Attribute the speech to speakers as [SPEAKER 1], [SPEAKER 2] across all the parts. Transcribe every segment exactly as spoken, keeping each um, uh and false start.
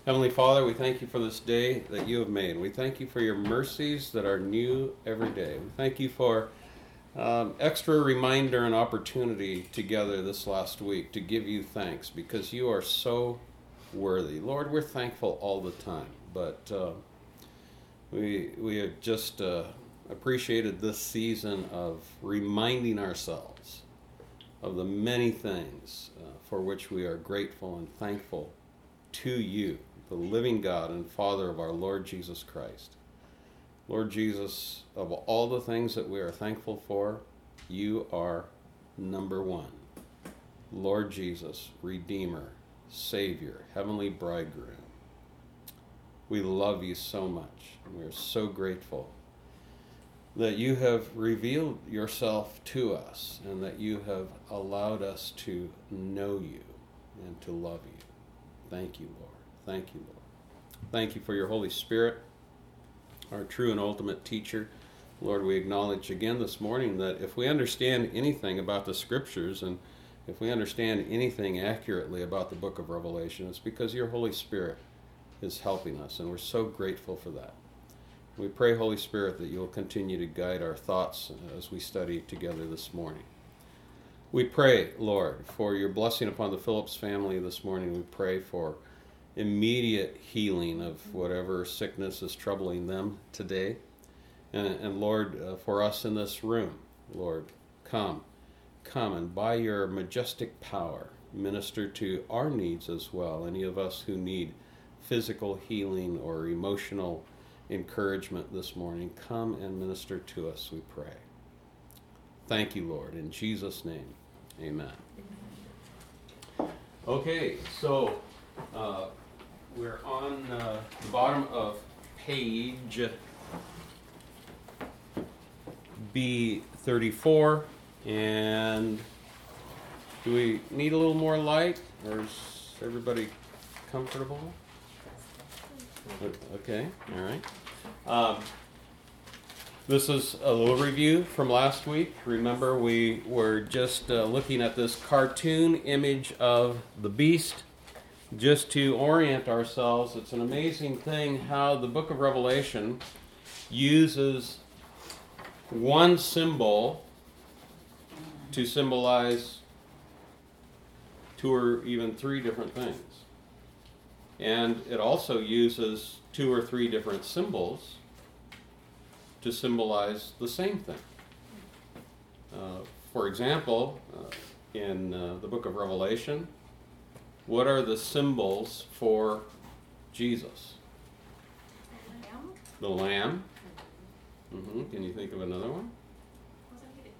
[SPEAKER 1] Heavenly Father, we thank you for this day that you have made. We thank you for your mercies that are new every day. We thank you for um, extra reminder and opportunity together this last week to give you thanks because you are so worthy. Lord, we're thankful all the time, but uh, we we have just uh, appreciated this season of reminding ourselves of the many things uh, for which we are grateful and thankful to you, the living God and Father of our Lord Jesus Christ. Lord Jesus, of all the things that we are thankful for, you are number one. Lord Jesus, Redeemer, Savior, Heavenly Bridegroom. We love you so much, and we are so grateful that you have revealed yourself to us and that you have allowed us to know you and to love you. Thank you, Lord. Thank you, Lord. Thank you for your Holy Spirit, our true and ultimate teacher. Lord, we acknowledge again this morning that if we understand anything about the Scriptures and if we understand anything accurately about the book of Revelation, it's because your Holy Spirit is helping us, and we're so grateful for that. We pray, Holy Spirit, that you'll continue to guide our thoughts as we study together this morning. We pray, Lord, for your blessing upon the Phillips family this morning. We pray for immediate healing of whatever sickness is troubling them today. And, and Lord, uh, for us in this room, Lord, come, come and by your majestic power, minister to our needs as well. Any of us who need physical healing or emotional encouragement this morning, come and minister to us, we pray. Thank you, Lord. In Jesus' name, amen. Okay, so uh, we're on uh, the bottom of page B thirty-four, and do we need a little more light, or is everybody comfortable? Okay, all right. Um, this is a little review from last week. Remember, we were just uh, looking at this cartoon image of the beast just to orient ourselves. It's an amazing thing how the book of Revelation uses one symbol to symbolize two or even three different things. And it also uses two or three different symbols to symbolize the same thing. Uh, for example, uh, in uh, the book of Revelation, what are the symbols for Jesus?
[SPEAKER 2] The lamb.
[SPEAKER 1] The lamb. Mm-hmm. Can you think of another one?
[SPEAKER 2] Wasn't he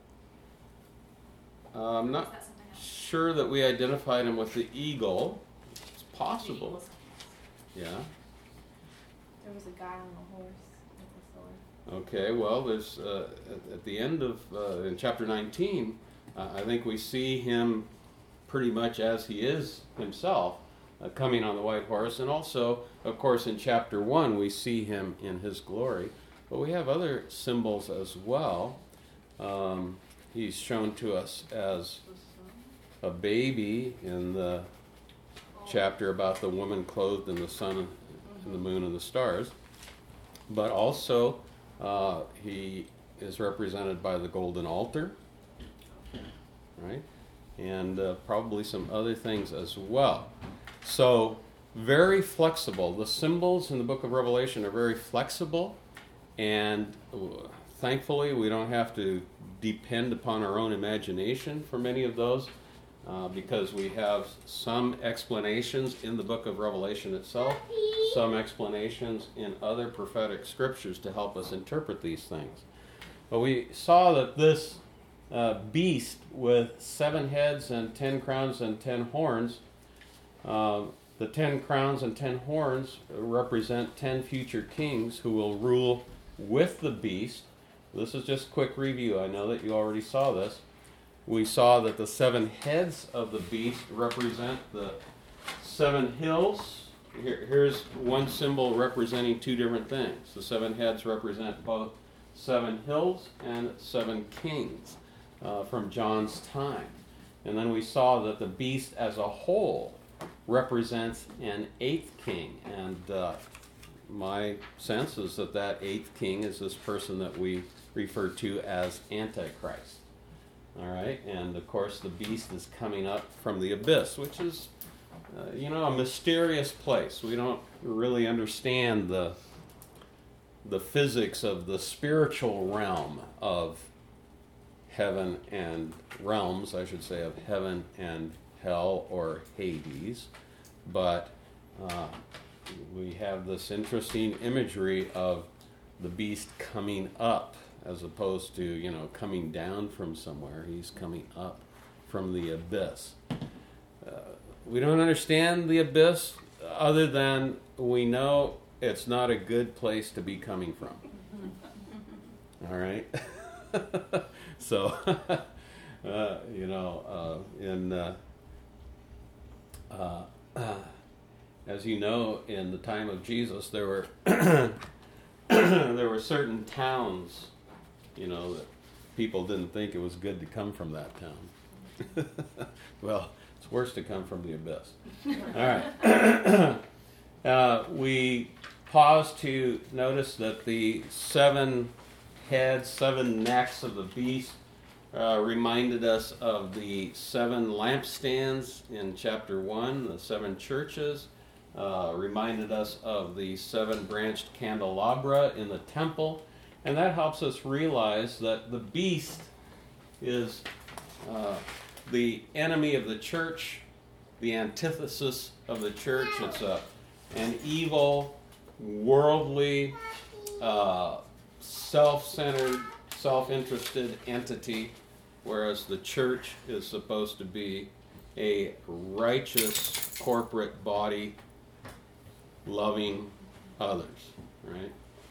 [SPEAKER 2] the eagle?
[SPEAKER 1] Uh, I'm not sure that we identified him with the eagle. It's possible. Yeah.
[SPEAKER 2] There was a guy on the horse with the sword.
[SPEAKER 1] Okay, well, there's uh, at, at the end of uh, in chapter nineteen, uh, I think we see him pretty much as he is himself, uh, coming on the white horse, and also, of course, in chapter one we see him in his glory. But we have other symbols as well. Um, he's shown to us as a baby in the chapter about the woman clothed in the sun and the moon and the stars. But also, uh, he is represented by the golden altar, right? And uh, probably some other things as well. So, very flexible. The symbols in the book of Revelation are very flexible, and uh, thankfully we don't have to depend upon our own imagination for many of those, uh, because we have some explanations in the book of Revelation itself, some explanations in other prophetic scriptures to help us interpret these things. But we saw that this uh, beast with seven heads and ten crowns and ten horns, uh, the ten crowns and ten horns represent ten future kings who will rule with the beast. This is just a quick review. I know that you already saw this. We saw that the seven heads of the beast represent the seven hills. Here, here's one symbol representing two different things. The seven heads represent both seven hills and seven kings uh, from John's time. And then we saw that the beast as a whole represents an eighth king, and uh, my sense is that that eighth king is this person that we refer to as Antichrist. All right, and of course the beast is coming up from the abyss, which is, uh, you know, a mysterious place. We don't really understand the the physics of the spiritual realm of heaven and realms, I should say, of heaven and hell or Hades, but uh, we have this interesting imagery of the beast coming up as opposed to, you know, coming down from somewhere. He's coming up from the abyss. Uh, we don't understand the abyss other than we know it's not a good place to be coming from. All right? So, uh, you know, uh, in uh, uh, uh, as you know, in the time of Jesus, there were there were certain towns, you know, that people didn't think it was good to come from that town. Well, it's worse to come from the abyss. All right. uh, we pause to notice that the seven heads, seven necks of the beast uh, reminded us of the seven lampstands in chapter one, the seven churches, uh, reminded us of the seven branched candelabra in the temple, and that helps us realize that the beast is uh, the enemy of the church, the antithesis of the church. It's a, an evil, worldly, uh, self-centered, self-interested entity, whereas the church is supposed to be a righteous corporate body loving others, right?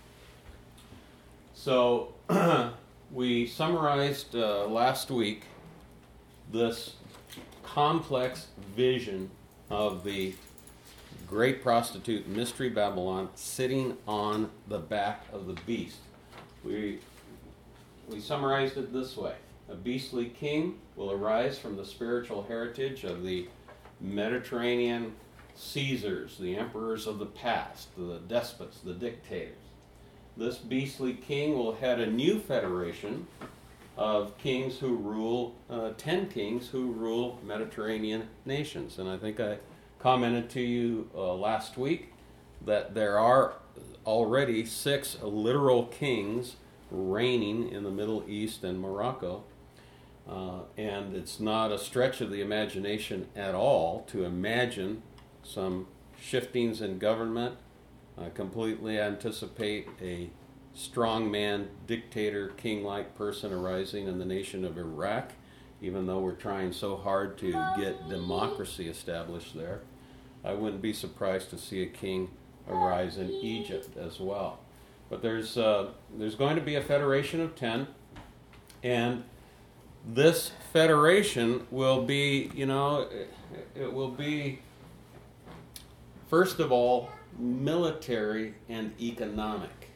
[SPEAKER 1] So we summarized uh, last week this complex vision of the great prostitute Mystery Babylon sitting on the back of the beast. We, we summarized it this way. A beastly king will arise from the spiritual heritage of the Mediterranean Caesars, the emperors of the past, the despots, the dictators. This beastly king will head a new federation of kings who rule, uh, ten kings who rule Mediterranean nations. And I think I commented to you uh, last week that there are already six literal kings reigning in the Middle East and Morocco. Uh, and it's not a stretch of the imagination at all to imagine some shiftings in government. I completely anticipate a strongman, dictator, king-like person arising in the nation of Iraq, even though we're trying so hard to get democracy established there. I wouldn't be surprised to see a king arise in Egypt as well. But there's uh, there's going to be a federation of ten, and this federation will be, you know, it, it will be, first of all, military and economic.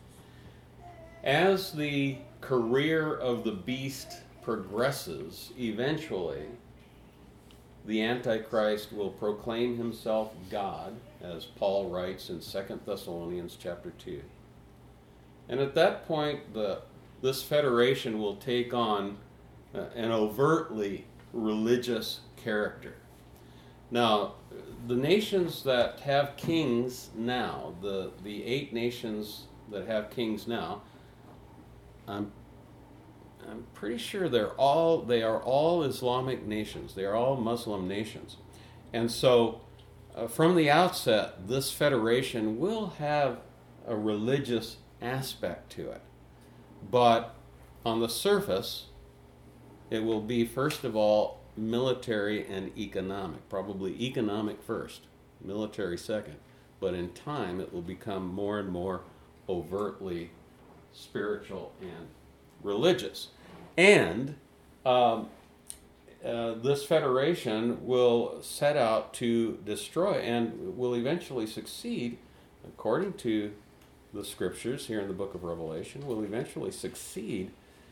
[SPEAKER 1] As the career of the beast progresses, eventually the Antichrist will proclaim himself God, as Paul writes in Second Thessalonians chapter two. And at that point, the this federation will take on uh, an overtly religious character. Now, the nations that have kings now, the, the eight nations that have kings now, I'm I'm pretty sure they're all they are all Islamic nations. They are all Muslim nations. And so uh, from the outset, this federation will have a religious aspect to it. But on the surface, it will be, first of all, military and economic. Probably economic first, military second. But in time, it will become more and more overtly spiritual and religious. And um, uh, this federation will set out to destroy and will eventually succeed, according to the scriptures here in the book of Revelation, will eventually succeed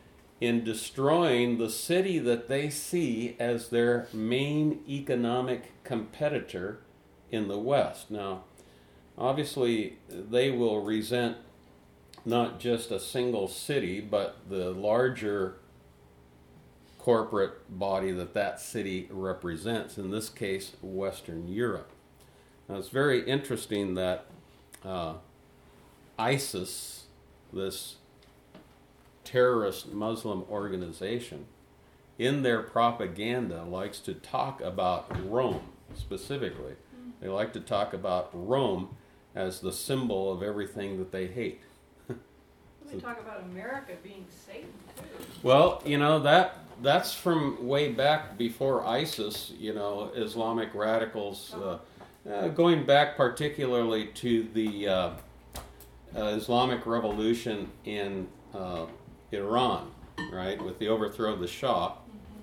[SPEAKER 1] in destroying the city that they see as their main economic competitor in the West. Now, obviously, they will resent not just a single city, but the larger corporate body that that city represents, in this case, Western Europe. Now, it's very interesting that uh, ISIS, this terrorist Muslim organization, in their propaganda likes to talk about Rome specifically. They like to talk about Rome as the symbol of everything that they hate.
[SPEAKER 3] They talk about America being Satan too.
[SPEAKER 1] Well, you know, that that's from way back before ISIS, you know, Islamic radicals, uh, uh, going back particularly to the uh, uh, Islamic Revolution in uh, Iran, right, with the overthrow of the Shah.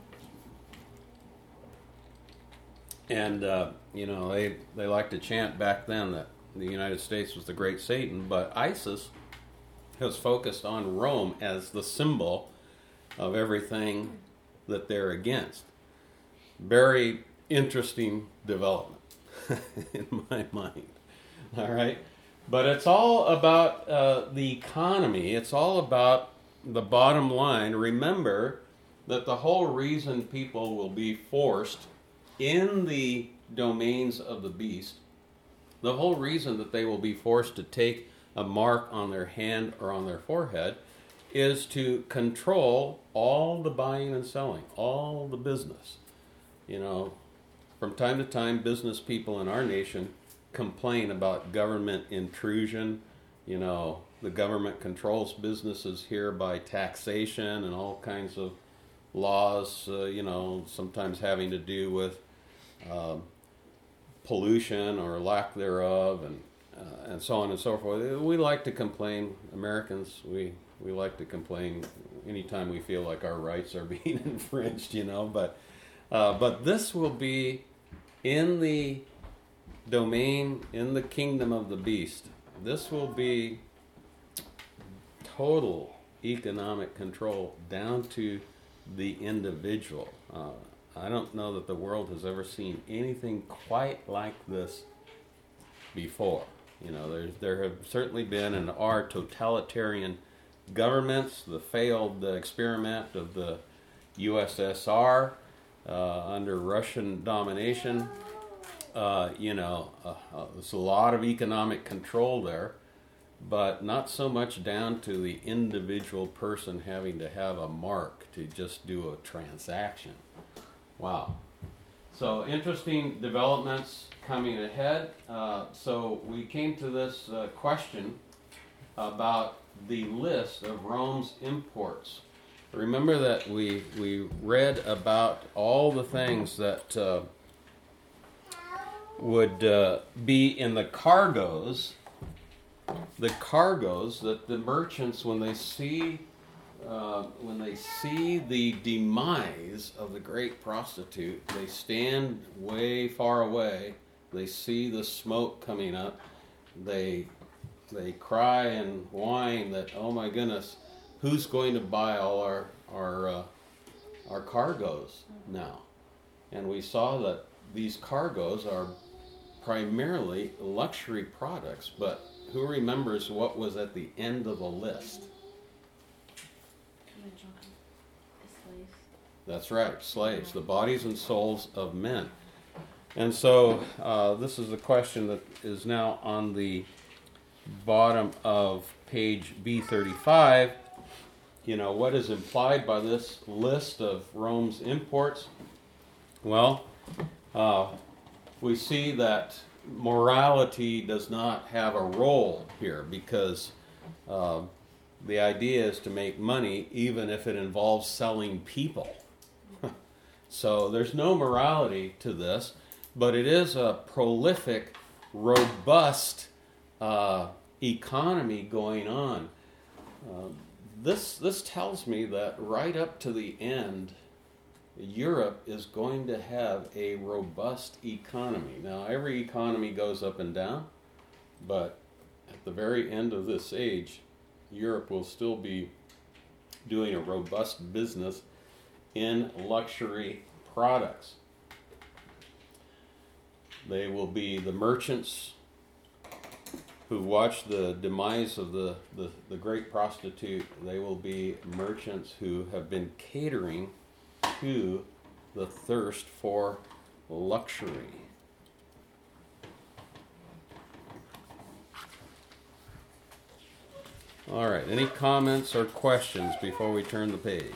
[SPEAKER 1] And, uh, you know, they, they like to chant back then that the United States was the great Satan, but ISIS has focused on Rome as the symbol of everything that they're against. Very interesting development in my mind. All right? But it's all about uh, the economy. It's all about the bottom line. Remember that the whole reason people will be forced in the domains of the beast, the whole reason that they will be forced to take a mark on their hand or on their forehead is to control all the buying and selling, all the business. You know, from time to time, business people in our nation complain about government intrusion. You know, the government controls businesses here by taxation and all kinds of laws, uh, you know, sometimes having to do with um, pollution or lack thereof, and uh, and so on and so forth. We like to complain, Americans, we, we like to complain anytime we feel like our rights are being infringed, you know, but, uh, but this will be in the domain, in the kingdom of the beast. This will be total economic control down to the individual. Uh, I don't know that the world has ever seen anything quite like this before. You know, there there have certainly been and are totalitarian governments. The failed uh, experiment of the U S S R uh, under Russian domination. Uh, you know, uh, uh, there's a lot of economic control there, but not so much down to the individual person having to have a mark to just do a transaction. Wow. So interesting developments coming ahead. Uh, so we came to this uh, question about the list of Rome's imports. Remember that we we read about all the things that uh, would uh, be in the cargoes, the cargoes that the merchants, when they see uh, when they see the demise of the great prostitute, they stand way far away. They see the smoke coming up. They they cry and whine that, oh my goodness, who's going to buy all our our uh, our cargoes now? And we saw that these cargoes are primarily luxury products, but who remembers what was at the end of the list?
[SPEAKER 2] Slaves.
[SPEAKER 1] That's right, slaves, the bodies and souls of men. And so uh, this is the question that is now on the bottom of page B thirty-five. You know, what is implied by this list of Rome's imports? Well, uh, we see that morality does not have a role here, because uh, the idea is to make money even if it involves selling people. So there's no morality to this, but it is a prolific, robust uh, economy going on. Uh, this this tells me that right up to the end, Europe is going to have a robust economy. Now, every economy goes up and down, but at the very end of this age, Europe will still be doing a robust business in luxury products. They will be the merchants who watch the demise of the, the, the great prostitute. They will be merchants who have been catering to the thirst for luxury. All right, any comments or questions before we turn the page?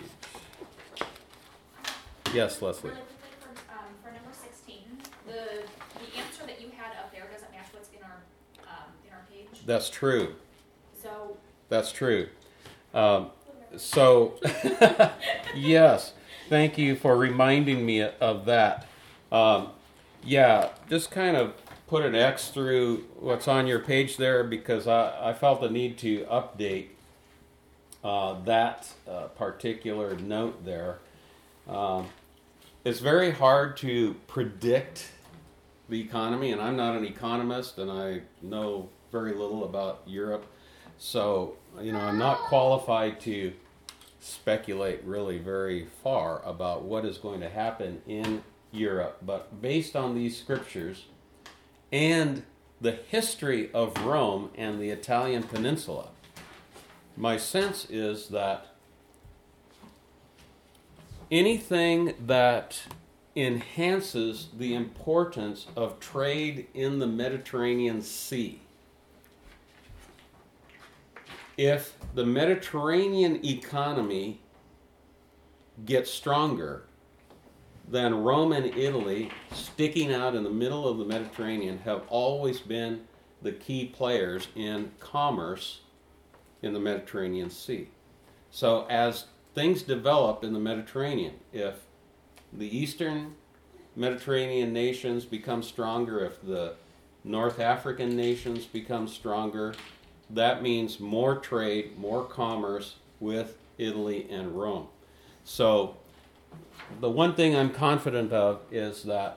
[SPEAKER 1] Yes, Leslie.
[SPEAKER 4] Really quickly for, um, for number sixteen, the the answer that you had up there doesn't match what's in our um, in our page.
[SPEAKER 1] That's true.
[SPEAKER 4] So
[SPEAKER 1] That's true. Um, so, yes, thank you for reminding me of that. Um, yeah, just kind of put an X through what's on your page there because I, I felt the need to update uh, that uh, particular note there. Um, it's very hard to predict the economy, and I'm not an economist, and I know very little about Europe. So, you know, I'm not qualified to speculate really very far about what is going to happen in Europe. But based on these scriptures and the history of Rome and the Italian peninsula, my sense is that anything that enhances the importance of trade in the Mediterranean Sea, if the Mediterranean economy gets stronger, then Rome and Italy, sticking out in the middle of the Mediterranean, have always been the key players in commerce in the Mediterranean Sea. So as things develop in the Mediterranean, if the eastern Mediterranean nations become stronger, if the North African nations become stronger, that means more trade, more commerce with Italy and Rome. So the one thing I'm confident of is that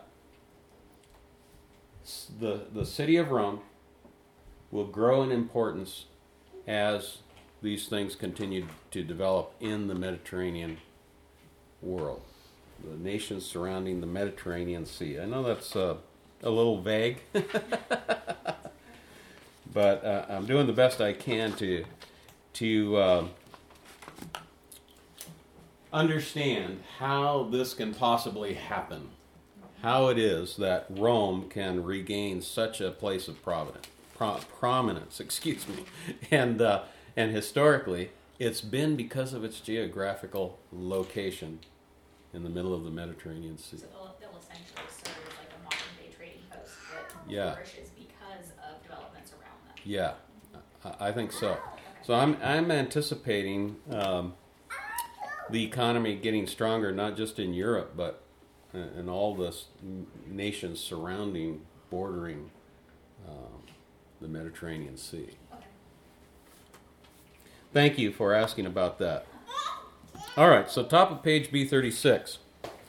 [SPEAKER 1] the, the city of Rome will grow in importance as these things continue to develop in the Mediterranean world, the nations surrounding the Mediterranean Sea. I know that's uh, a little vague, but uh, I'm doing the best I can to to uh, understand how this can possibly happen, how it is that Rome can regain such a place of providence, pro- prominence, excuse me, and uh, and historically, it's been because of its geographical location in the middle of the Mediterranean Sea.
[SPEAKER 4] So they'll, they'll essentially serve as like a modern day trading post that
[SPEAKER 1] Yeah.
[SPEAKER 4] flourishes because of developments around them.
[SPEAKER 1] Yeah, I I think so. So I'm I'm anticipating um, the economy getting stronger, not just in Europe, but in all the s- nations surrounding, bordering um, the Mediterranean Sea.
[SPEAKER 4] Okay.
[SPEAKER 1] Thank you for asking about that. All right, so top of page B thirty-six.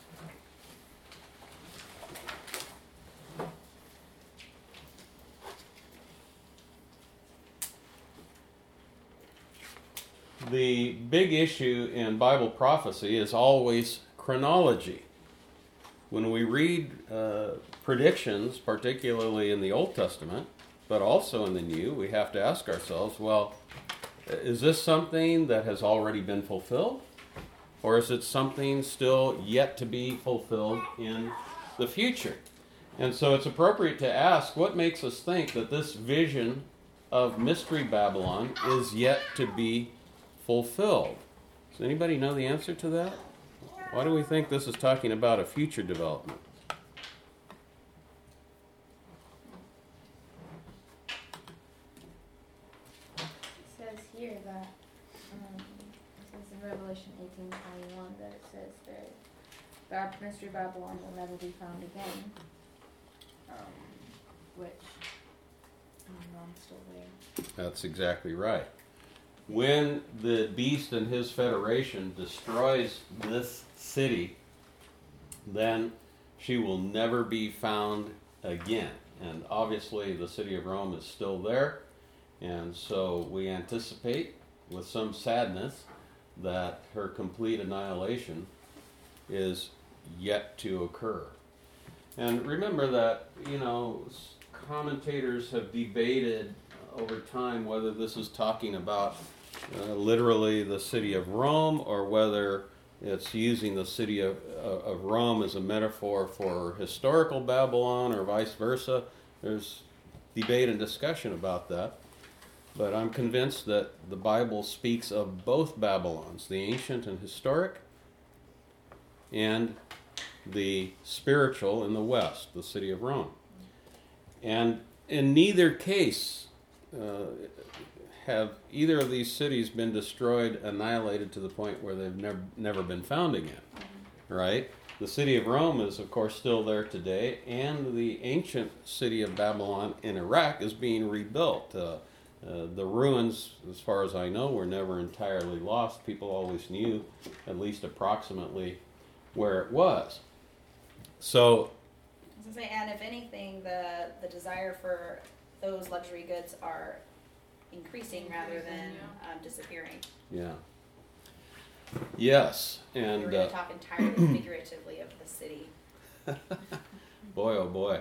[SPEAKER 1] The big issue in Bible prophecy is always chronology. When we read uh, predictions, particularly in the Old Testament, but also in the New, we have to ask ourselves, well, is this something that has already been fulfilled? Or is it something still yet to be fulfilled in the future? And so it's appropriate to ask, what makes us think that this vision of Mystery Babylon is yet to be fulfilled? Does anybody know the answer to that? Why do we think this is talking about a future development?
[SPEAKER 2] It says here that, um, it says in Revelation eighteen twenty-one that it says that Bab- Mystery Babylon will never be found again. Um, which, I don't know, I'm still there.
[SPEAKER 1] That's exactly right. When the beast and his federation destroys this city, then she will never be found again. And obviously the city of Rome is still there. And so we anticipate with some sadness that her complete annihilation is yet to occur. And remember that, you know, commentators have debated over time whether this is talking about uh, literally the city of Rome, or whether it's using the city of, uh, of Rome as a metaphor for historical Babylon, or vice versa. There's debate and discussion about that. But I'm convinced that the Bible speaks of both Babylons, the ancient and historic, and the spiritual in the west, the city of Rome. And in neither case uh, have either of these cities been destroyed, annihilated to the point where they've never, never been found again, right? The city of Rome is, of course, still there today, and the ancient city of Babylon in Iraq is being rebuilt. Uh, uh, the ruins, as far as I know, were never entirely lost. People always knew at least approximately where it was. So,
[SPEAKER 5] I was gonna say, and if anything, the the desire for those luxury goods are increasing rather than
[SPEAKER 3] yeah.
[SPEAKER 5] um, disappearing.
[SPEAKER 1] yeah. Yes,
[SPEAKER 5] we
[SPEAKER 1] and
[SPEAKER 5] were going
[SPEAKER 1] uh,
[SPEAKER 5] to talk entirely figuratively of the city.
[SPEAKER 1] boy, oh boy.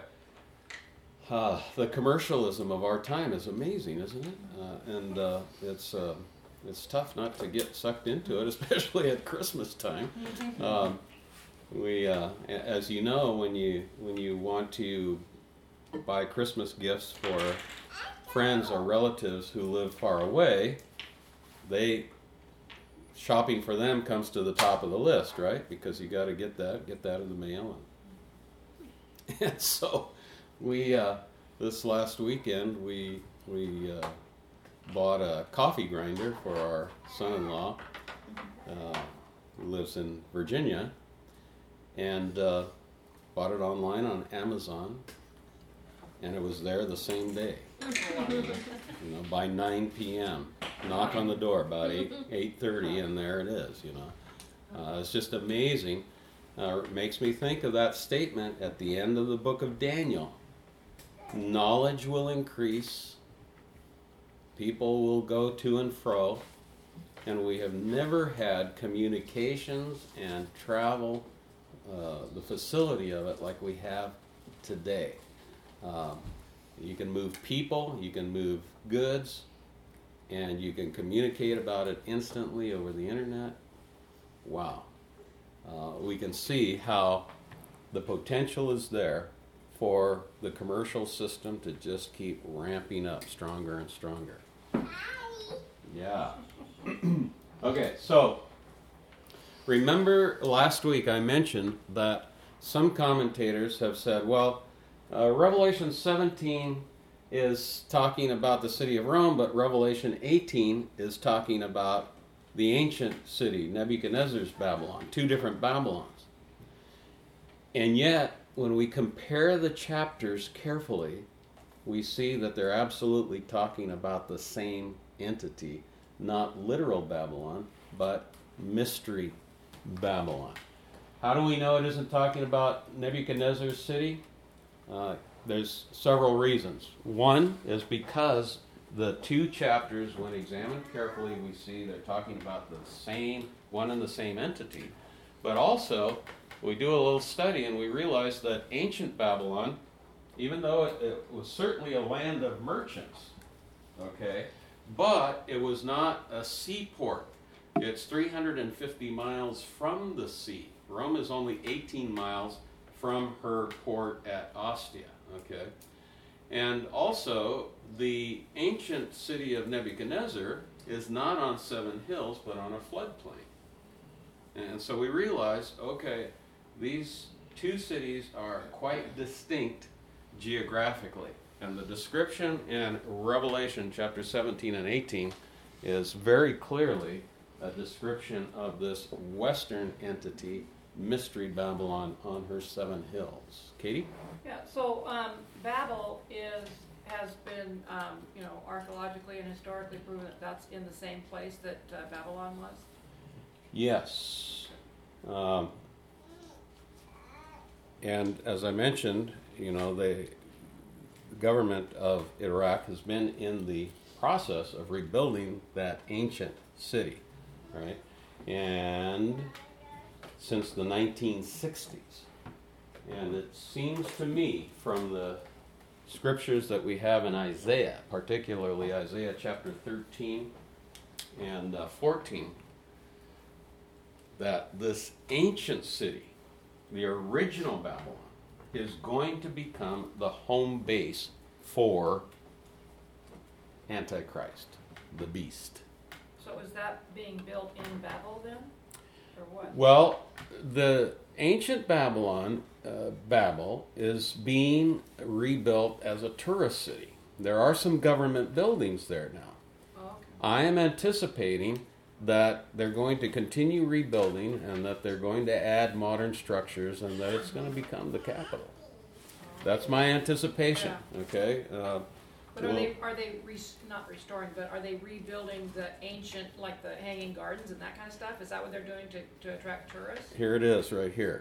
[SPEAKER 1] Uh, the commercialism of our time is amazing, isn't it? Uh, and uh, it's uh, it's tough not to get sucked into it, especially at Christmas time. Um, we, uh, a- as you know, when you when you want to buy Christmas gifts for friends or relatives who live far away, they shopping for them comes to the top of the list, right? Because you got to get that get that in the mail. And, and so we uh, this last weekend we we uh, bought a coffee grinder for our son-in-law, uh, who lives in Virginia, and uh, bought it online on Amazon, and it was there the same day. You know, by nine p.m. Knock on the door about eight eight thirty, and there it is. You know, uh, it's just amazing. Uh, it makes me think of that statement at the end of the book of Daniel. Knowledge will increase. People will go to and fro, and we have never had communications and travel, uh, the facility of it like we have today. Um, you can move people, you can move goods, and you can communicate about it instantly over the internet. Wow. Uh, we can see how the potential is there for the commercial system to just keep ramping up stronger and stronger. Yeah. Okay, so remember last week I mentioned that some commentators have said, well, uh, Revelation seventeen is talking about the city of Rome, but Revelation eighteen is talking about the ancient city, Nebuchadnezzar's Babylon, two different Babylons. And yet, when we compare the chapters carefully, we see that they're absolutely talking about the same entity, not literal Babylon, but mystery Babylon. How do we know it isn't talking about Nebuchadnezzar's city? Uh, there's several reasons. One is because the two chapters, when examined carefully, we see they're talking about the same, one and the same entity. But also, we do a little study and we realize that ancient Babylon, even though it, it was certainly a land of merchants, okay, but it was not a seaport. It's three hundred fifty miles from the sea. Rome is only eighteen miles from her port at Ostia, okay? And also, the ancient city of Nebuchadnezzar is not on seven hills, but on a floodplain. And so we realize, okay, these two cities are quite distinct geographically. And the description in Revelation chapter seventeen and eighteen is very clearly a description of this western entity, Mystery Babylon, on her seven hills. Katie?
[SPEAKER 3] Yeah, so um, Babel is has been, um, you know, archaeologically and historically proven that that's in the same place that uh, Babylon was.
[SPEAKER 1] Yes. Um, and as I mentioned, you know, they, the government of Iraq has been in the process of rebuilding that ancient city, right? and since the nineteen sixties. And it seems to me from the scriptures that we have in Isaiah, particularly Isaiah chapter thirteen and uh, fourteen, that this ancient city, the original Babylon, is going to become the home base for Antichrist, the beast.
[SPEAKER 3] So is that being built in Babel then, or what?
[SPEAKER 1] Well, the ancient Babylon, uh, Babel, is being rebuilt as a tourist city. There are some government buildings there now.
[SPEAKER 3] Oh, okay.
[SPEAKER 1] I am anticipating that they're going to continue rebuilding and that they're going to add modern structures and that it's going to become the capital. That's my anticipation, okay? Uh,
[SPEAKER 3] But are
[SPEAKER 1] well,
[SPEAKER 3] they, are they res- not restoring, but are they rebuilding the ancient, like the hanging gardens and that kind of stuff? Is that what they're doing to, to attract tourists?
[SPEAKER 1] Here it is, right here.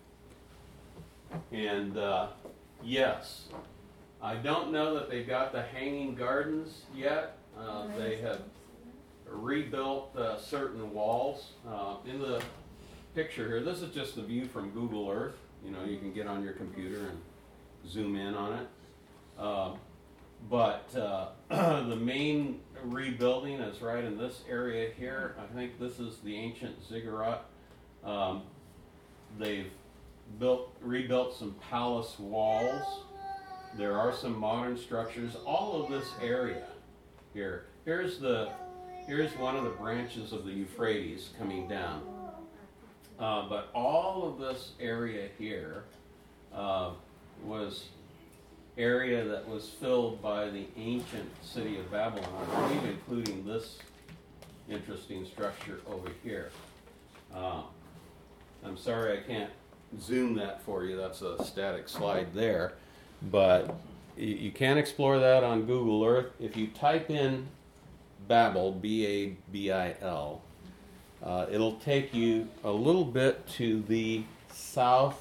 [SPEAKER 1] And uh, yes, I don't know that they've got the hanging gardens yet. Uh, they have rebuilt uh, certain walls. Uh, in the picture here, this is just the view from Google Earth. You know, you can get on your computer and zoom in on it. Uh, but uh, the main rebuilding is right in this area here. I think this is the ancient ziggurat. Um, they've built, rebuilt some palace walls. There are some modern structures. All of this area here. Here's the here's one of the branches of the Euphrates coming down. Uh, but all of this area here uh, was area that was filled by the ancient city of Babylon, I believe including this interesting structure over here. Uh, I'm sorry I can't zoom that for you. That's a static slide there. But you, you can explore that on Google Earth. If you type in Babel, B A B I L, uh, it'll take you a little bit to the southeast.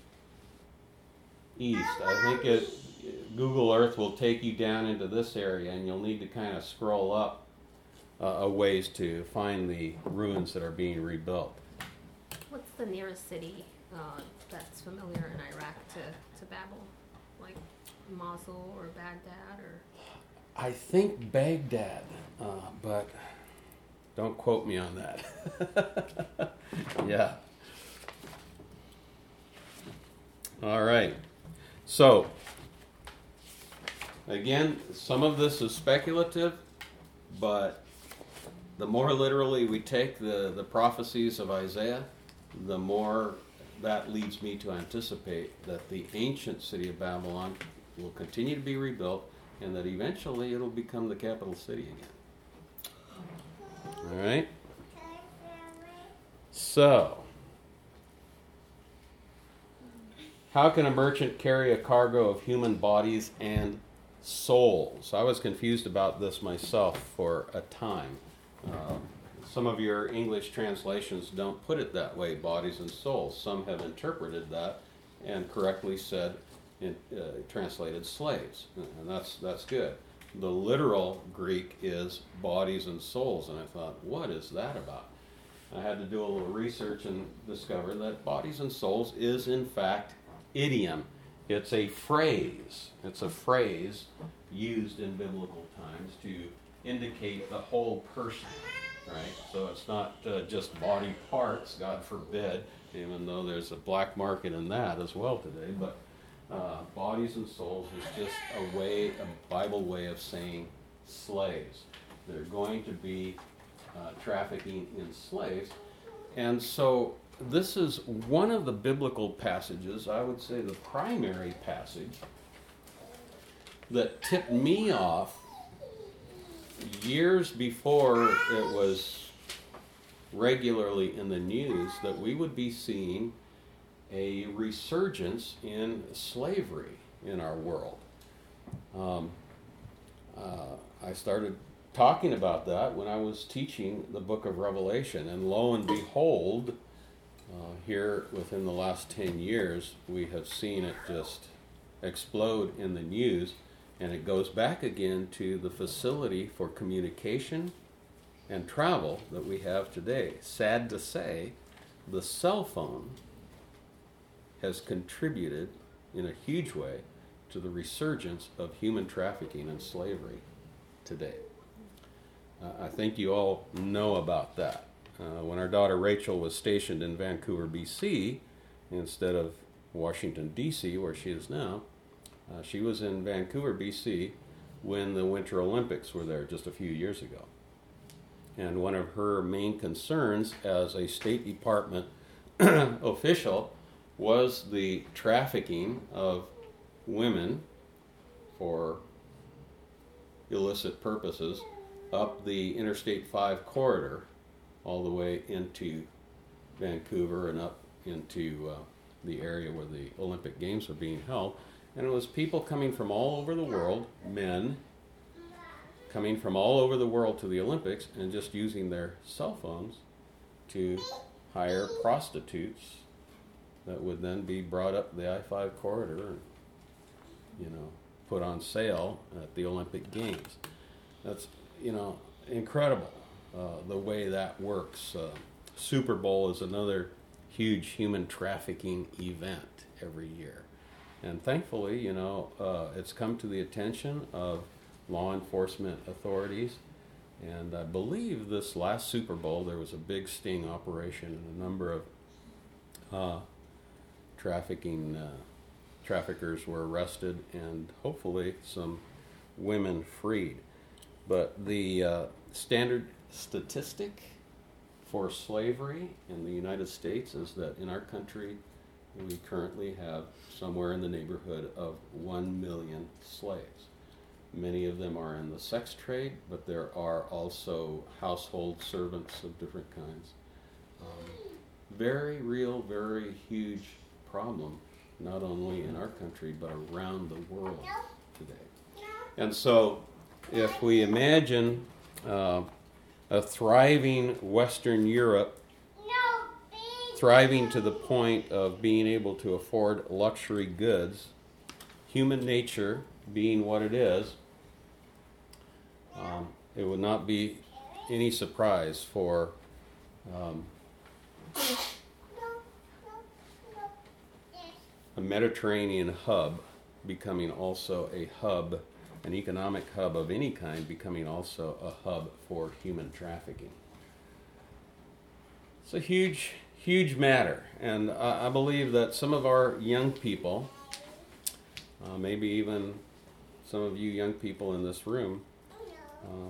[SPEAKER 1] I think it Google Earth will take you down into this area, and you'll need to kind of scroll up uh, a ways to find the ruins that are being rebuilt.
[SPEAKER 6] What's the nearest city uh, that's familiar in Iraq to, to Babel? Like Mosul or Baghdad or?
[SPEAKER 1] I think Baghdad, uh, but don't quote me on that. Yeah. All right. So, again, some of this is speculative, but the more literally we take the, the prophecies of Isaiah, the more that leads me to anticipate that the ancient city of Babylon will continue to be rebuilt and that eventually it'll become the capital city again. All right? So, how can a merchant carry a cargo of human bodies and souls? I was confused about this myself for a time. Uh, some of your English translations don't put it that way, bodies and souls. Some have interpreted that and correctly said, in, uh, translated slaves, and that's that's good. The literal Greek is bodies and souls, and I thought, what is that about? I had to do a little research and discover that bodies and souls is in fact idiom. It's a phrase. It's a phrase used in biblical times to indicate the whole person, right? So it's not uh, just body parts, God forbid, even though there's a black market in that as well today, but uh, bodies and souls is just a way, a Bible way of saying slaves. They're going to be uh, trafficking in slaves. And so this is one of the biblical passages, I would say the primary passage, that tipped me off years before it was regularly in the news that we would be seeing a resurgence in slavery in our world. Um, uh, I started talking about that when I was teaching the book of Revelation, and lo and behold, uh, here within the last ten years, we have seen it just explode in the news, and it goes back again to the facility for communication and travel that we have today. Sad to say, the cell phone has contributed in a huge way to the resurgence of human trafficking and slavery today. Uh, I think you all know about that. Uh, when our daughter Rachel was stationed in Vancouver, B C, instead of Washington, D C, where she is now, uh, she was in Vancouver, B C, when the Winter Olympics were there just a few years ago. And one of her main concerns as a State Department official was the trafficking of women for illicit purposes up the Interstate five corridor all the way into Vancouver and up into uh, the area where the Olympic Games were being held. And it was people coming from all over the world, men, coming from all over the world to the Olympics and just using their cell phones to hire prostitutes that would then be brought up the I five corridor and, you know, put on sale at the Olympic Games. That's, you know, incredible uh, the way that works. Uh, Super Bowl is another huge human trafficking event every year. And thankfully, you know, uh, it's come to the attention of law enforcement authorities. And I believe this last Super Bowl, there was a big sting operation and a number of uh, trafficking uh, traffickers were arrested and hopefully some women freed. But the uh, standard statistic for slavery in the United States is that in our country we currently have somewhere in the neighborhood of one million slaves. Many of them are in the sex trade, but there are also household servants of different kinds. Um, very real, very huge problem, not only in our country, but around the world today. And so, if we imagine uh, a thriving Western Europe, thriving to the point of being able to afford luxury goods, human nature being what it is, um, it would not be any surprise for um, a Mediterranean hub becoming also a hub, an economic hub of any kind, becoming also a hub for human trafficking. It's a huge, huge matter, and I, I believe that some of our young people, uh, maybe even some of you young people in this room, uh,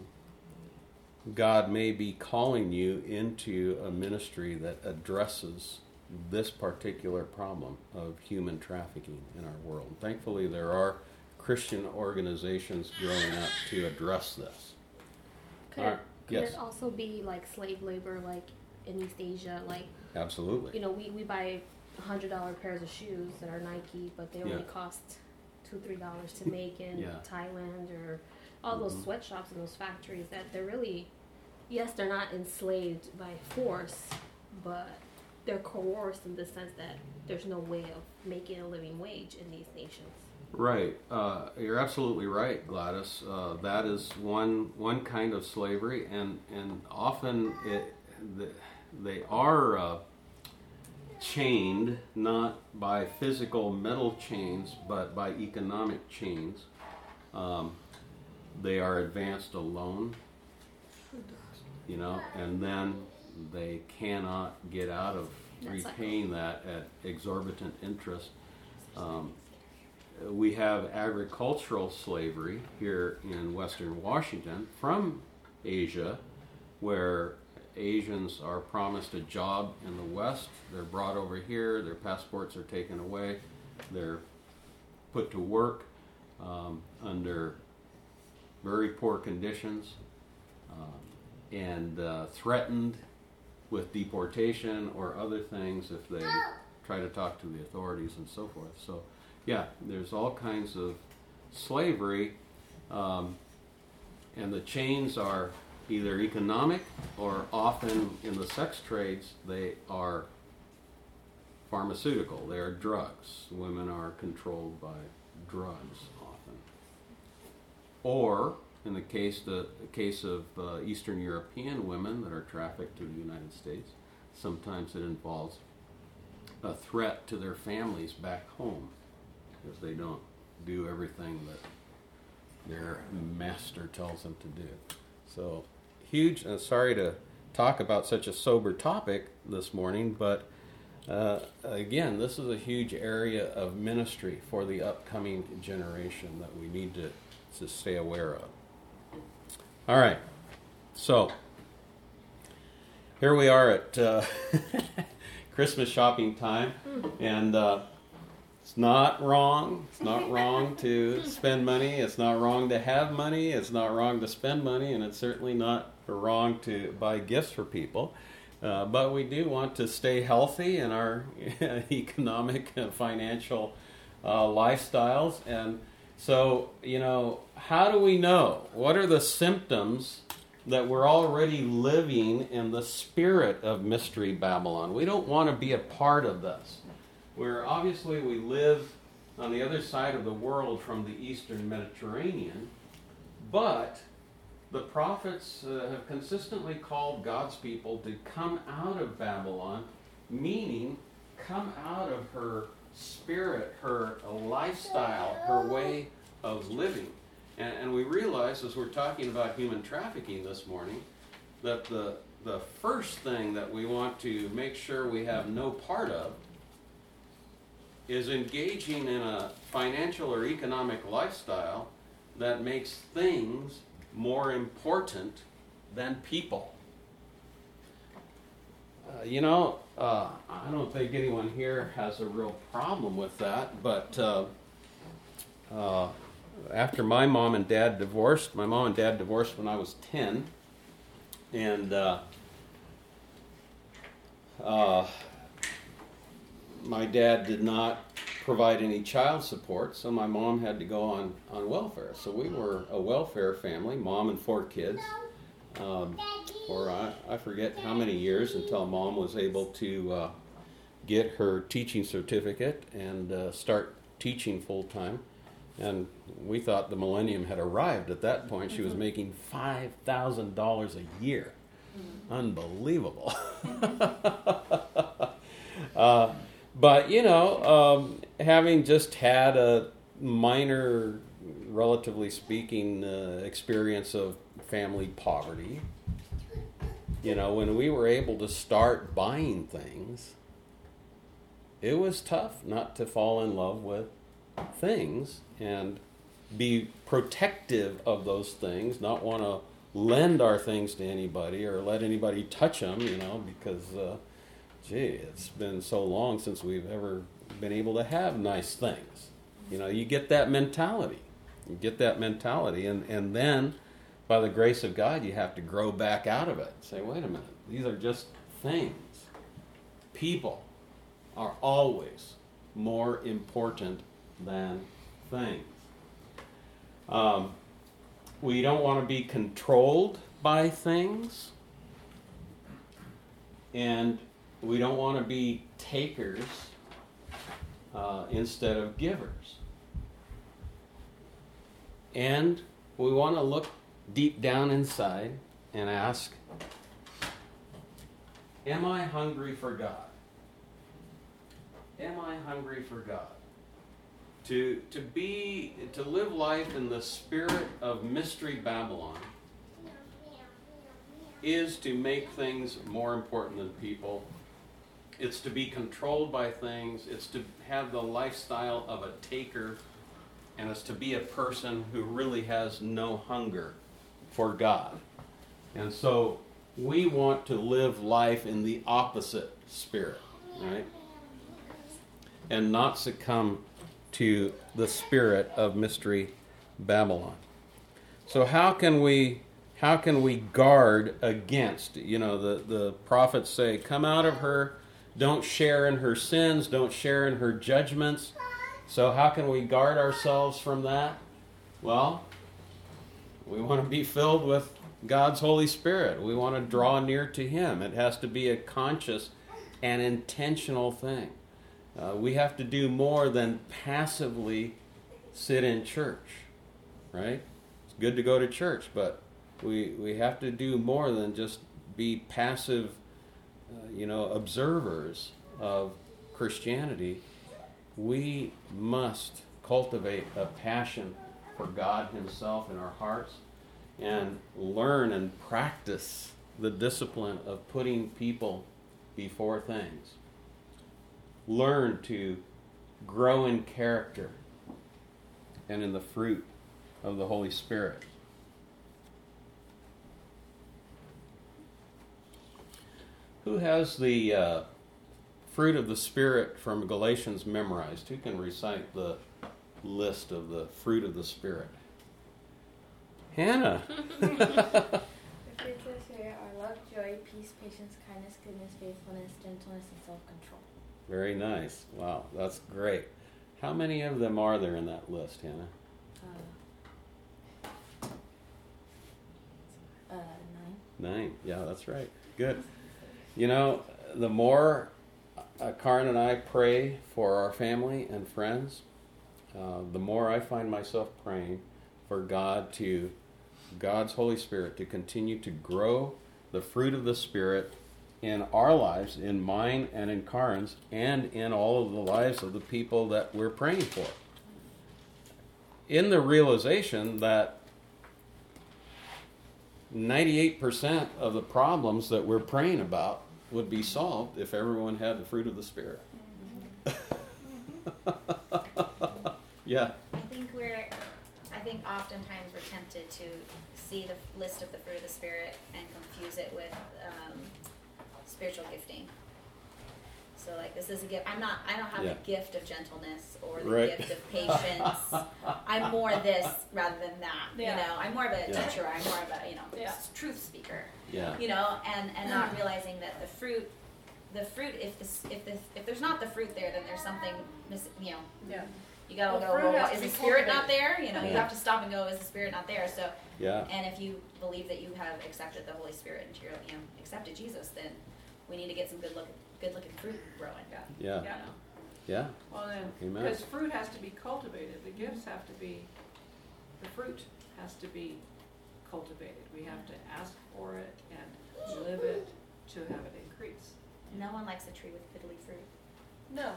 [SPEAKER 1] God may be calling you into a ministry that addresses this particular problem of human trafficking in our world. Thankfully, there are Christian organizations growing up to address this.
[SPEAKER 6] Could,
[SPEAKER 1] All
[SPEAKER 6] it,
[SPEAKER 1] right.
[SPEAKER 6] could
[SPEAKER 1] Yes.
[SPEAKER 6] it also be like slave labor, like in East Asia? Like,
[SPEAKER 1] Absolutely.
[SPEAKER 6] you know, we, we buy one hundred dollars pairs of shoes that are Nike, but they only
[SPEAKER 1] Yeah.
[SPEAKER 6] cost two, three dollars to make in
[SPEAKER 1] Yeah.
[SPEAKER 6] Thailand, or all those
[SPEAKER 1] Mhm.
[SPEAKER 6] sweatshops and those factories that they're really, yes, they're not enslaved by force, but they're coerced in the sense that there's no way of making a living wage in these nations.
[SPEAKER 1] Right. Uh, you're absolutely right, Gladys. Uh, that is one one kind of slavery, and and often it, the, they are uh, chained not by physical metal chains, but by economic chains. Um, they are advanced a loan, you know, and then they cannot get out of
[SPEAKER 6] That's
[SPEAKER 1] repaying that at exorbitant interest. Um, we have agricultural slavery here in Western Washington from Asia, where Asians are promised a job in the West. They're brought over here, their passports are taken away, they're put to work um, under very poor conditions um, and uh, threatened with deportation or other things if they try to talk to the authorities and so forth. So, yeah, there's all kinds of slavery, um, and the chains are either economic or often in the sex trades they are pharmaceutical. They are drugs. Women are controlled by drugs often. Or in the case the case of uh, Eastern European women that are trafficked to the United States, sometimes it involves a threat to their families back home because they don't do everything that their master tells them to do. So huge, uh, sorry to talk about such a sober topic this morning, but uh, again, this is a huge area of ministry for the upcoming generation that we need to, to stay aware of. All right, so here we are at uh, Christmas shopping time, and uh, it's not wrong. It's not wrong to spend money. It's not wrong to have money. It's not wrong to spend money, and it's certainly not wrong to buy gifts for people. Uh, but we do want to stay healthy in our economic and financial uh, lifestyles. And so, you know, how do we know? What are the symptoms that we're already living in the spirit of Mystery Babylon? We don't want to be a part of this. Where obviously we live on the other side of the world from the Eastern Mediterranean, but the prophets uh, have consistently called God's people to come out of Babylon, meaning come out of her spirit, her lifestyle, her way of living. And, and we realize, as we're talking about human trafficking this morning, that the, the first thing that we want to make sure we have no part of is engaging in a financial or economic lifestyle that makes things more important than people. Uh, you know, uh, I don't think anyone here has a real problem with that, but uh, uh, after my mom and dad divorced, my mom and dad divorced when I was ten, and uh, uh, my dad did not provide any child support, so my mom had to go on, on welfare. So we were a welfare family, mom and four kids, um, for I, I forget how many years until mom was able to uh, get her teaching certificate and uh, start teaching full-time. And we thought the millennium had arrived at that point. She was making five thousand dollars a year. Unbelievable. uh, But, you know, um, having just had a minor, relatively speaking, uh, experience of family poverty, you know, when we were able to start buying things, it was tough not to fall in love with things and be protective of those things, not want to lend our things to anybody or let anybody touch them, you know, because... Uh, Gee, it's been so long since we've ever been able to have nice things. You know, you get that mentality. You get that mentality, and, and then, by the grace of God, you have to grow back out of it. Say, wait a minute, these are just things. People are always more important than things. Um, we don't want to be controlled by things, and we don't want to be takers uh, instead of givers. And we want to look deep down inside and ask, am I hungry for God? Am I hungry for God? To, to be, to live life in the spirit of Mystery Babylon is to make things more important than people. It's to be controlled by things. It's to have the lifestyle of a taker. And it's to be a person who really has no hunger for God. And so we want to live life in the opposite spirit, right? And not succumb to the spirit of Mystery Babylon. So how can we how can we guard against, you know, the, the prophets say, come out of her. Don't share in her sins. Don't share in her judgments. So how can we guard ourselves from that? Well, we want to be filled with God's Holy Spirit. We want to draw near to Him. It has to be a conscious and intentional thing. Uh, we have to do more than passively sit in church, right? good to go to church, but we we have to do more than just be passive, uh, you know, observers of Christianity. We must cultivate a passion for God Himself in our hearts and learn and practice the discipline of putting people before things. Learn to grow in character and in the fruit of the Holy Spirit. Who has the uh, fruit of the Spirit from Galatians memorized? Who can recite the list of the fruit of the Spirit? Hannah.
[SPEAKER 2] The fruit says here are love, joy, peace, patience, kindness, goodness, faithfulness, gentleness, and self-control.
[SPEAKER 1] Very nice. Wow, that's great. How many of them are there in that list, Hannah?
[SPEAKER 2] Uh, uh, nine.
[SPEAKER 1] Nine. Yeah, that's right. Good. You know, the more uh, Karen and I pray for our family and friends, uh, the more I find myself praying for God to, God's Holy Spirit to continue to grow the fruit of the Spirit in our lives, in mine and in Karen's, and in all of the lives of the people that we're praying for. In the realization that ninety-eight percent of the problems that we're praying about would be solved if everyone had the fruit of the Spirit. Yeah.
[SPEAKER 5] I think we're, I think oftentimes we're tempted to see the list of the fruit of the Spirit and confuse it with um, spiritual gifting. So like, this is a gift. I'm not, I don't have
[SPEAKER 1] Yeah.
[SPEAKER 5] the gift of gentleness or the
[SPEAKER 1] Right.
[SPEAKER 5] gift of patience. I'm more this rather than that.
[SPEAKER 3] Yeah.
[SPEAKER 5] You know, I'm more of a
[SPEAKER 1] Yeah.
[SPEAKER 5] teacher. I'm more of a, you know,
[SPEAKER 3] Yeah.
[SPEAKER 5] truth speaker.
[SPEAKER 1] Yeah.
[SPEAKER 5] You know, and, and not realizing that the fruit, the fruit, if this, if this, if there's not the fruit there, then there's something missing. You know,
[SPEAKER 3] Yeah.
[SPEAKER 5] you gotta
[SPEAKER 3] Well,
[SPEAKER 5] go.
[SPEAKER 3] fruit
[SPEAKER 5] Well,
[SPEAKER 3] has
[SPEAKER 5] is
[SPEAKER 3] to
[SPEAKER 5] the
[SPEAKER 3] be
[SPEAKER 5] Spirit not
[SPEAKER 3] cultivated.
[SPEAKER 5] there? You know, you
[SPEAKER 1] Yeah.
[SPEAKER 5] have to stop and go. Is the Spirit not there? So.
[SPEAKER 1] Yeah.
[SPEAKER 5] And if you believe that you have accepted the Holy Spirit into your, you know, accepted Jesus, then we need to get some good look, good looking fruit growing.
[SPEAKER 3] Yeah.
[SPEAKER 1] Yeah.
[SPEAKER 3] Yeah.
[SPEAKER 1] Yeah.
[SPEAKER 3] Well then,
[SPEAKER 1] Amen.
[SPEAKER 3] because fruit has to be cultivated, the gifts have to be, the fruit has to be cultivated. We have to ask for it and live it to have it increase.
[SPEAKER 5] No one likes a tree with fiddly fruit.
[SPEAKER 3] No.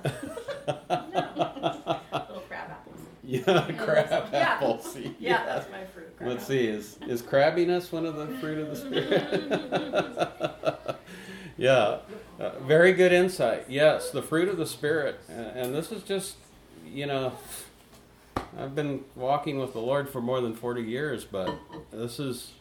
[SPEAKER 5] Little crab apples.
[SPEAKER 1] Yeah,
[SPEAKER 3] Yeah.
[SPEAKER 1] crab
[SPEAKER 3] Yeah.
[SPEAKER 1] apples.
[SPEAKER 3] Yeah, that's my fruit.
[SPEAKER 1] Let's see, is is crabbiness one of the fruit of the Spirit? Yeah, uh, very good insight. Yes, the fruit of the Spirit. And, and this is just, you know, I've been walking with the Lord for more than forty years, but this is,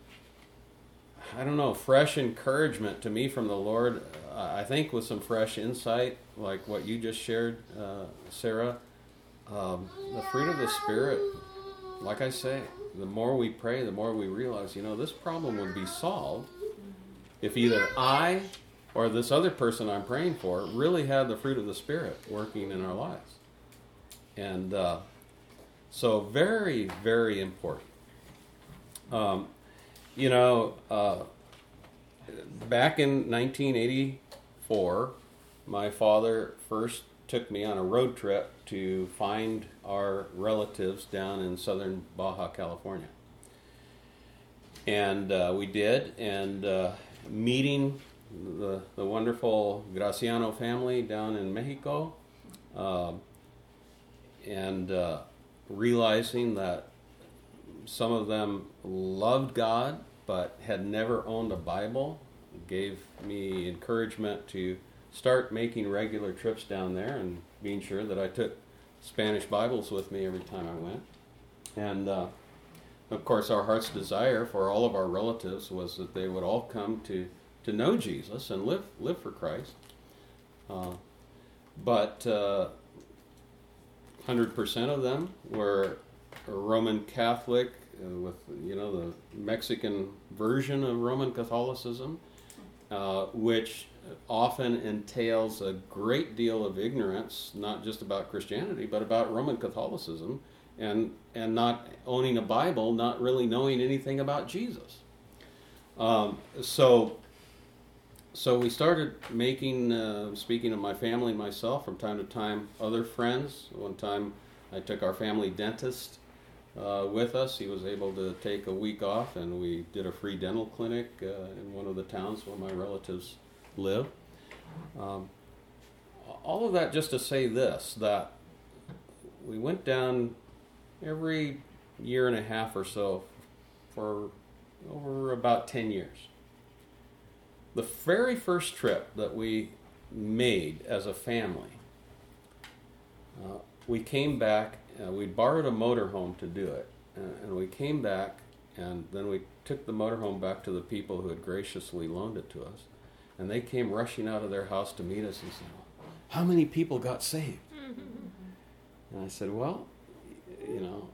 [SPEAKER 1] I don't know, fresh encouragement to me from the Lord. Uh, I think with some fresh insight, like what you just shared, uh, Sarah. Um, the fruit of the Spirit, like I say, the more we pray, the more we realize, you know, this problem would be solved if either I or this other person I'm praying for really had the fruit of the Spirit working in our lives. And uh, so very, very important. Um, you know, uh, back in nineteen eighty-four, my father first took me on a road trip to find our relatives down in southern Baja California. And uh, we did, and uh, meeting the, the wonderful Graciano family down in Mexico, uh, and uh, realizing that some of them loved God but had never owned a Bible, gave me encouragement to start making regular trips down there and being sure that I took Spanish Bibles with me every time I went. And uh, of course, our heart's desire for all of our relatives was that they would all come to, to know Jesus and live live for Christ. Uh, but uh, one hundred percent of them were Roman Catholic, uh, with, you know, the Mexican version of Roman Catholicism, uh, which often entails a great deal of ignorance, not just about Christianity, but about Roman Catholicism, and and not owning a Bible, not really knowing anything about Jesus. Um, so, so we started making, uh, speaking of my family and myself, from time to time, other friends. One time I took our family dentist uh, with us. He was able to take a week off, and we did a free dental clinic uh, in one of the towns where my relatives live. Um, all of that just to say this, that we went down every year and a half or so for over about ten years. The very first trip that we made as a family, uh, we came back, uh, we borrowed a motorhome to do it, and, and we came back, and then we took the motorhome back to the people who had graciously loaned it to us, and they came rushing out of their house to meet us and said, "How many people got saved?" And I said, "Well, you know,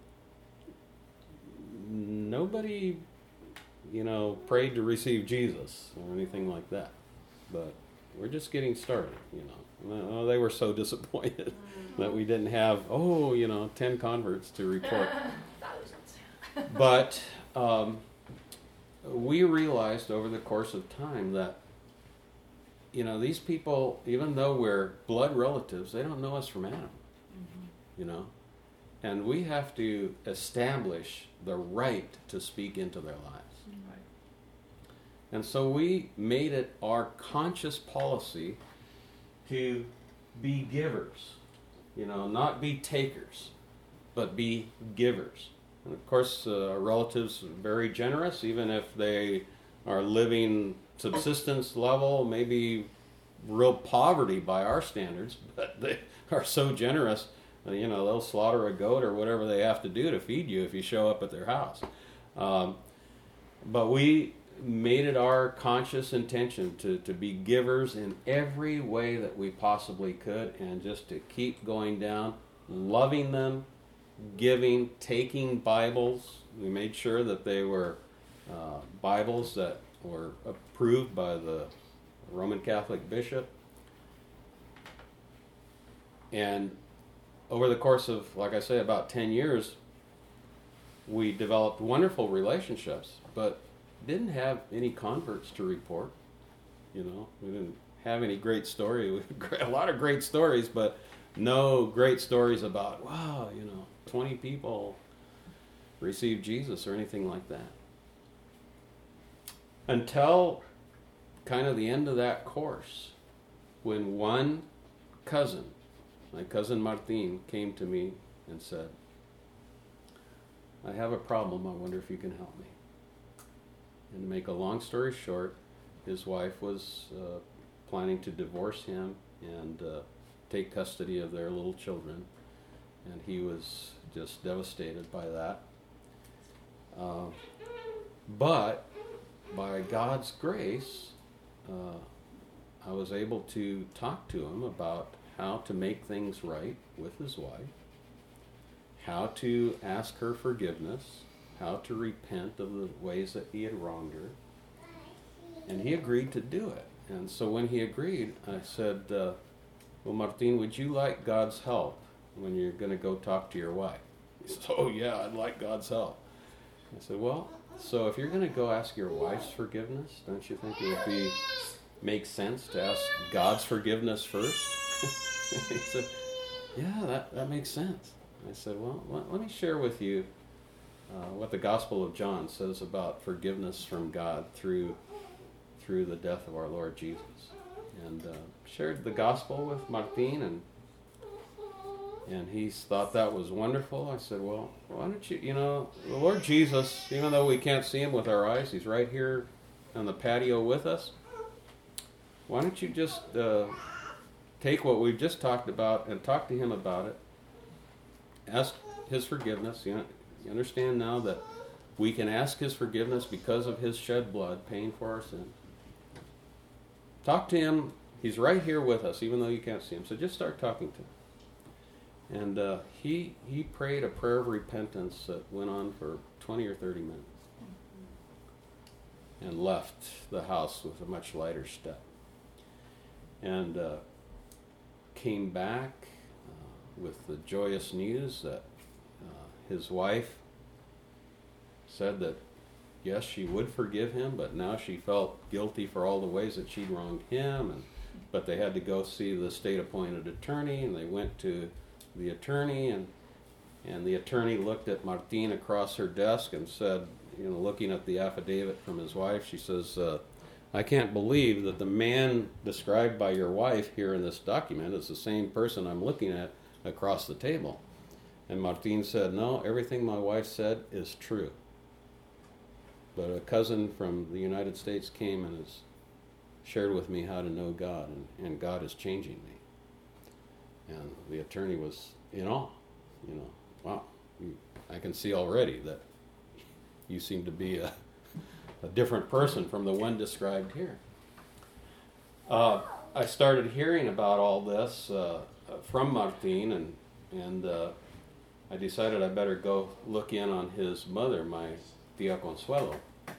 [SPEAKER 1] nobody, you know, prayed to receive Jesus or anything like that, but we're just getting started, you know." And, oh, they were so disappointed that we didn't have, oh, you know, ten converts to report.
[SPEAKER 4] Thousands.
[SPEAKER 1] But um, we realized over the course of time that, you know, these people, even though we're blood relatives, they don't know us from Adam, you know. And we have to establish the right to speak into their lives.
[SPEAKER 3] Right.
[SPEAKER 1] And so we made it our conscious policy to be givers, you know, not be takers, but be givers. And of course, uh, our relatives are very generous, even if they are living subsistence level, maybe real poverty by our standards, but they are so generous. You know, they'll slaughter a goat or whatever they have to do to feed you if you show up at their house. Um, but we made it our conscious intention to, to be givers in every way that we possibly could, and just to keep going down, loving them, giving, taking Bibles. We made sure that they were uh, Bibles that were approved by the Roman Catholic bishop. And over the course of, like I say, about ten years, we developed wonderful relationships, but didn't have any converts to report. You know, we didn't have any great story. We had a lot of great stories, but no great stories about, wow, you know, twenty people received Jesus or anything like that. Until kind of the end of that course, when one cousin, my cousin Martin, came to me and said, "I have a problem. I wonder if you can help me." And to make a long story short, his wife was uh, planning to divorce him and uh, take custody of their little children. And he was just devastated by that. Uh, but by God's grace, uh, I was able to talk to him about how to make things right with his wife, how to ask her forgiveness, how to repent of the ways that he had wronged her. And he agreed to do it. And so when he agreed, I said, uh, well, Martin, would you like God's help when you're going to go talk to your wife? He said, "Oh, yeah, I'd like God's help." I said, well, so if you're going to go ask your wife's forgiveness, don't you think it would be make sense to ask God's forgiveness first? He said, yeah, that, that makes sense. I said, well, let, let me share with you uh, what the Gospel of John says about forgiveness from God through through the death of our Lord Jesus. And uh, shared the Gospel with Martin, and and he thought that was wonderful. I said, well, why don't you, you know, the Lord Jesus, even though we can't see him with our eyes, he's right here on the patio with us. Why don't you just uh, take what we've just talked about and talk to him about it. Ask his forgiveness. You know, you understand now that we can ask his forgiveness because of his shed blood, paying for our sin. Talk to him. He's right here with us, even though you can't see him. So just start talking to him. And uh, he he prayed a prayer of repentance that went on for twenty or thirty minutes, and left the house with a much lighter step. And uh, came back uh, with the joyous news that uh, his wife said that yes, she would forgive him, but now she felt guilty for all the ways that she'd wronged him. And but they had to go see the state-appointed attorney, and they went to the attorney, and And the attorney looked at Martin across her desk and said, you know, looking at the affidavit from his wife, she says, uh, I can't believe that the man described by your wife here in this document is the same person I'm looking at across the table. And Martin said, no, everything my wife said is true. But a cousin from the United States came and has shared with me how to know God, and, and God is changing me. And the attorney was in awe, you know. Wow, you, I can see already that you seem to be a, a different person from the one described here. Uh, I started hearing about all this uh, from Martin, and, and uh, I decided I better go look in on his mother, my Tia Consuelo,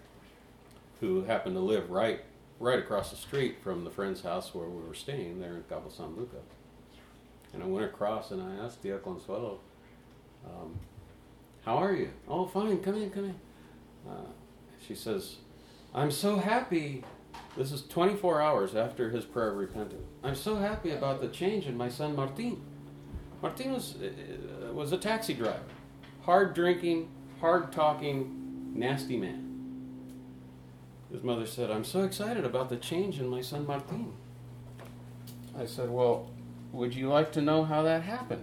[SPEAKER 1] who happened to live right right across the street from the friend's house where we were staying there in Cabo San Lucas. And I went across and I asked Tia Consuelo, um, how are you? Oh, fine, come in, come in. Uh, she says, I'm so happy. This is twenty-four hours after his prayer of repentance. I'm so happy about the change in my son Martin. Martin was, uh, was a taxi driver. Hard drinking, hard talking, nasty man. His mother said, I'm so excited about the change in my son Martin. I said, well, would you like to know how that happened?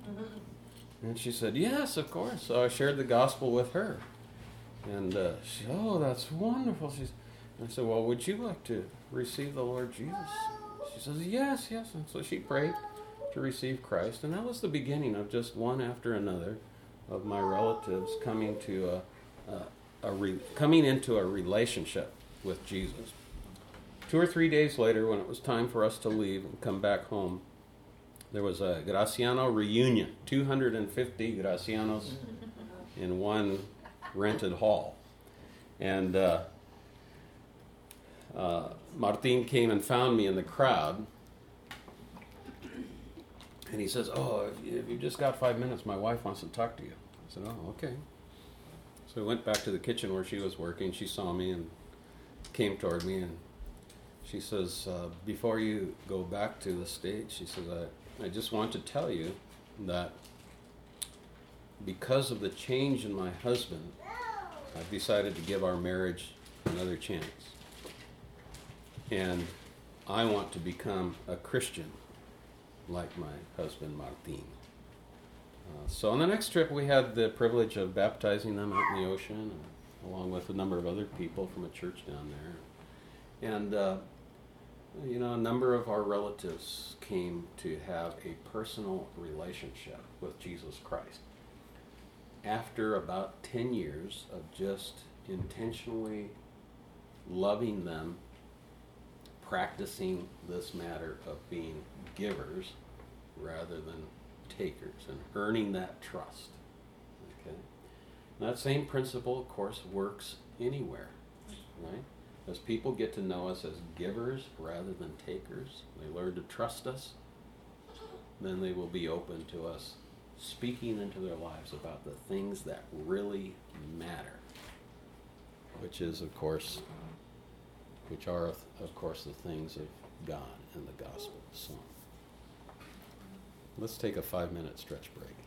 [SPEAKER 1] And she said, yes, of course. So I shared the gospel with her. And uh, she said, oh, that's wonderful. She's, I said, well, would you like to receive the Lord Jesus? She says, yes, yes. And so she prayed to receive Christ. And that was the beginning of just one after another of my relatives coming to a, a, a re, coming into a relationship with Jesus. Two or three days later, when it was time for us to leave and come back home, there was a Graciano reunion, two hundred fifty Gracianos in one rented hall. And uh, uh, Martin came and found me in the crowd. And he says, oh, if, you, if you've just got five minutes, my wife wants to talk to you. I said, oh, okay. So we went back to the kitchen where she was working. She saw me and came toward me, and she says, uh, before you go back to the States, she says, I, I just want to tell you that because of the change in my husband, I've decided to give our marriage another chance. And I want to become a Christian like my husband Martin. Uh, so on the next trip, we had the privilege of baptizing them out in the ocean, and, along with a number of other people from a church down there. And, uh, you know, a number of our relatives came to have a personal relationship with Jesus Christ after about ten years of just intentionally loving them, practicing this matter of being givers rather than takers, and earning that trust. Okay, and that same principle, of course, works anywhere, right? As people get to know us as givers rather than takers, they learn to trust us, then they will be open to us speaking into their lives about the things that really matter, which is, of course, which are, of course, the things of God and the gospel. So let's take a five-minute stretch break.